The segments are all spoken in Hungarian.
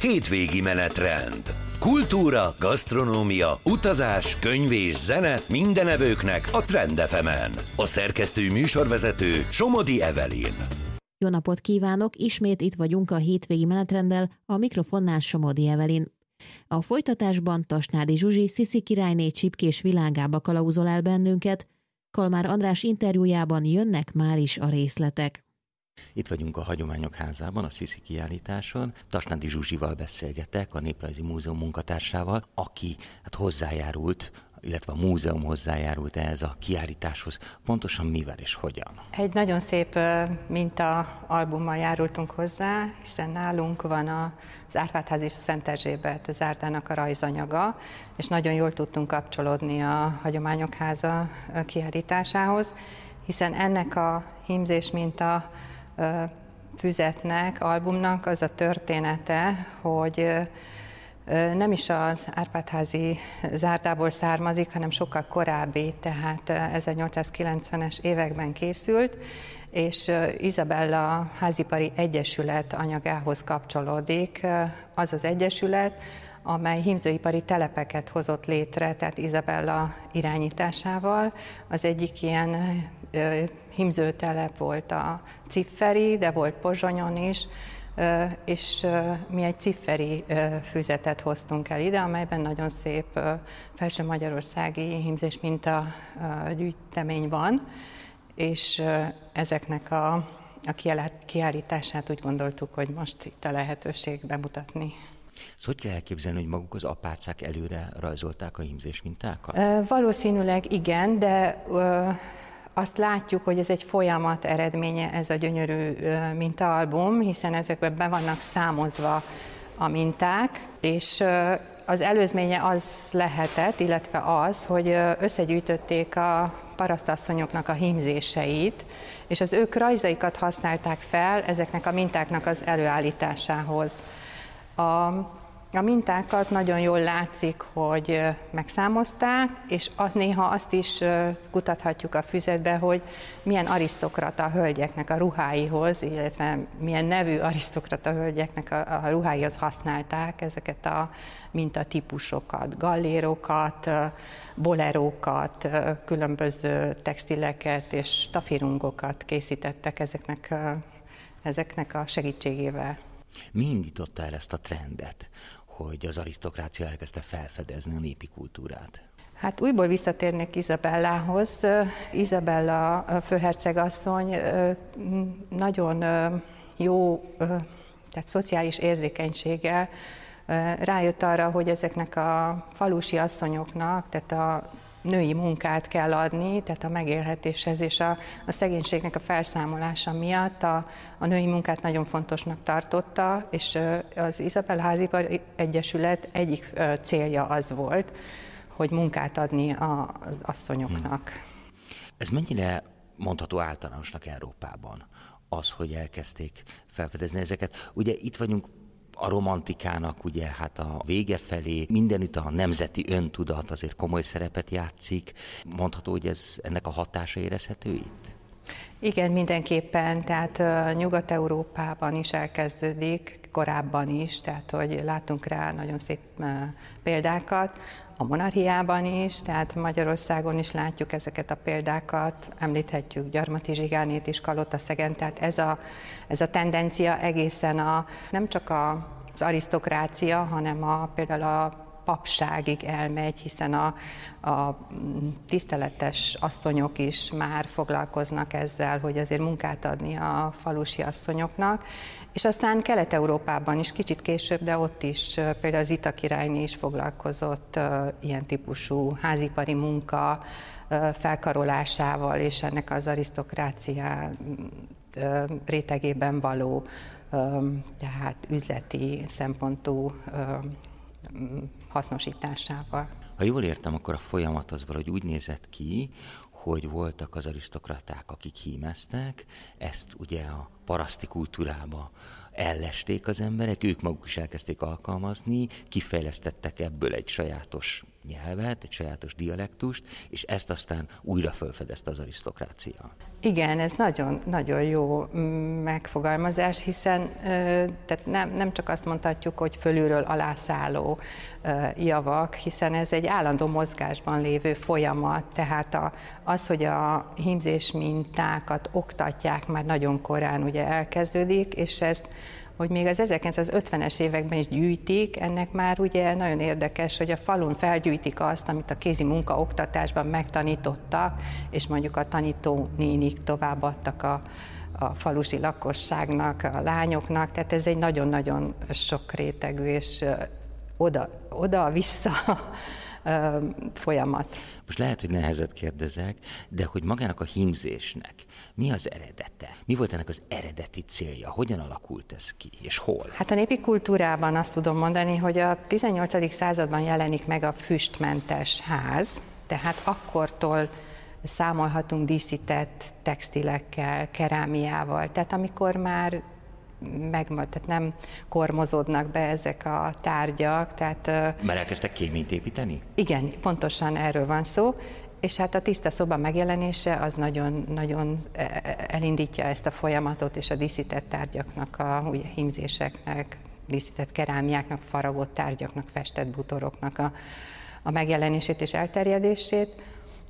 Hétvégi menetrend. Kultúra, gasztronómia, utazás, könyv és zene minden evőknek a Trend FM-en. A szerkesztő műsorvezető Somodi Evelyn. Jó napot kívánok! Ismét itt vagyunk a hétvégi menetrenddel, a mikrofonnál Somodi Evelyn. A folytatásban Tasnádi Zsuzsi Sziszi királyné csipkés világába kalauzol el bennünket, Kalmár András interjújában jönnek már is a részletek. Itt vagyunk a Hagyományok Házában, a Sziszi kiállításon. Tasnádi Zsuzsival beszélgetek, a Néprajzi Múzeum munkatársával, aki hozzájárult, illetve a múzeum hozzájárult ehhez a kiállításhoz. Pontosan mivel és hogyan? Egy nagyon szép minta-albummal járultunk hozzá, hiszen nálunk van az Árpád-ház és Szent Erzsébet zárdának a rajzanyaga, és nagyon jól tudtunk kapcsolódni a Hagyományok Háza kiállításához, hiszen ennek a hímzés minta füzetnek, albumnak az a története, hogy nem is az Árpád-házi zárdából származik, hanem sokkal korábbi, tehát 1890-es években készült, és Izabella Házipari Egyesület anyagához kapcsolódik. Az az egyesület, amely hímzőipari telepeket hozott létre, tehát Izabella irányításával. Az egyik ilyen hímzőtelep volt a Cifferi, de volt Pozsonyon is, és mi egy cifferi füzetet hoztunk el ide, amelyben nagyon szép felső magyarországi hímzés minta gyűjtemény van, és ezeknek a kiállítását úgy gondoltuk, hogy most itt a lehetőség bemutatni. Szóval hogy kell elképzelni, hogy maguk az apácák előre rajzolták a hímzés mintákat? Valószínűleg igen, de azt látjuk, hogy ez egy folyamat eredménye, ez a gyönyörű mintaalbum, hiszen ezekben be vannak számozva a minták, és az előzménye az lehetett, illetve az, hogy összegyűjtötték a parasztasszonyoknak a hímzéseit, és az ők rajzaikat használták fel ezeknek a mintáknak az előállításához. A mintákat nagyon jól látszik, hogy megszámozták, és néha azt is kutathatjuk a füzetbe, hogy milyen arisztokrata hölgyeknek a ruháihoz, illetve milyen nevű arisztokrata hölgyeknek a ruháihoz használták ezeket a mintatípusokat, gallérokat, bolerókat, különböző textileket és stafirungokat készítettek ezeknek a segítségével. Mi indította el ezt a trendet, hogy az arisztokrácia elkezdte felfedezni a népi kultúrát? Hát újból visszatérnék Izabellához. Izabella főhercegasszony nagyon jó, tehát szociális érzékenységgel rájött arra, hogy ezeknek a falusi asszonyoknak, tehát a női munkát kell adni, tehát a megélhetéshez és a szegénységnek a felszámolása miatt a női munkát nagyon fontosnak tartotta, és az Izabella Házipari Egyesület egyik célja az volt, hogy munkát adni az asszonyoknak. Ez mennyire mondható általánosnak Európában, az, hogy elkezdték felfedezni ezeket? Ugye itt vagyunk a romantikának ugye hát a vége felé, mindenütt a nemzeti öntudat azért komoly szerepet játszik. Mondható, hogy ennek a hatása érezhető itt? Igen, mindenképpen, tehát Nyugat-Európában is elkezdődik, korábban is, tehát hogy látunk rá nagyon szép példákat, a monarchiában is, tehát Magyarországon is látjuk ezeket a példákat, említhetjük Gyarmati Zsigánét is, Kalotaszegen, tehát ez a tendencia egészen nem csak az arisztokrácia, hanem például a papságig elmegy, hiszen a tiszteletes asszonyok is már foglalkoznak ezzel, hogy azért munkát adni a falusi asszonyoknak, és aztán Kelet-Európában is kicsit később, de ott is például az Zita királyné is foglalkozott ilyen típusú házipari munka felkarolásával, és ennek az arisztokrácia rétegében való, tehát üzleti szempontú hasznosításával. Ha jól értem, akkor a folyamat az valahogy úgy nézett ki, hogy voltak az arisztokraták, akik hímeztek, ezt ugye a paraszti kultúrába ellesték az emberek, ők maguk is elkezdték alkalmazni, kifejlesztettek ebből egy sajátos nyelvet, egy sajátos dialektust, és ezt aztán újra felfedezte az arisztokrácia. Igen, ez nagyon, nagyon jó megfogalmazás, hiszen tehát nem csak azt mondhatjuk, hogy fölülről alászálló javak, hiszen ez egy állandó mozgásban lévő folyamat, tehát az, hogy a hímzés mintákat oktatják, már nagyon korán ugye elkezdődik, és ezt hogy még az 1950-es években is gyűjtik, ennek már ugye nagyon érdekes, hogy a falun felgyűjtik azt, amit a kézi munkaoktatásban megtanítottak, és mondjuk a tanítónénik továbbadtak a falusi lakosságnak, a lányoknak, tehát ez egy nagyon-nagyon sokrétegű és oda-vissza folyamat. Most lehet, hogy nehezet kérdezek, de hogy magának a hímzésnek mi az eredete? Mi volt ennek az eredeti célja? Hogyan alakult ez ki, és hol? Hát a népi kultúrában azt tudom mondani, hogy a 18. században jelenik meg a füstmentes ház, tehát akkortól számolhatunk díszített textilekkel, kerámiával, tehát amikor már tehát nem kormozódnak be ezek a tárgyak. Már elkezdtek kéményt építeni? Igen, pontosan erről van szó, és hát a tiszta szoba megjelenése az nagyon elindítja ezt a folyamatot, és a díszített tárgyaknak, ugye, hímzéseknek, díszített kerámiáknak, faragott tárgyaknak, festett bútoroknak a megjelenését és elterjedését.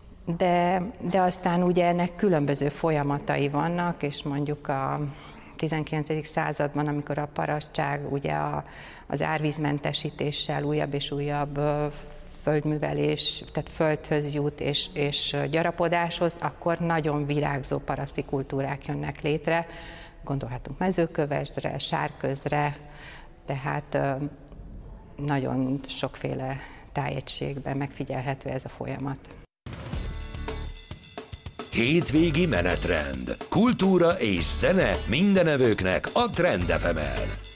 De aztán ugye ennek különböző folyamatai vannak, és mondjuk a 19. században, amikor a parasztság ugye az árvízmentesítéssel újabb és újabb földművelés, tehát földhöz jut és gyarapodáshoz, akkor nagyon virágzó paraszti kultúrák jönnek létre. Gondolhatunk Mezőkövesdre, Sárközre, tehát nagyon sokféle tájegységben megfigyelhető ez a folyamat. Hétvégi menetrend. Kultúra és zene mindenevőknek a Trend FM-en.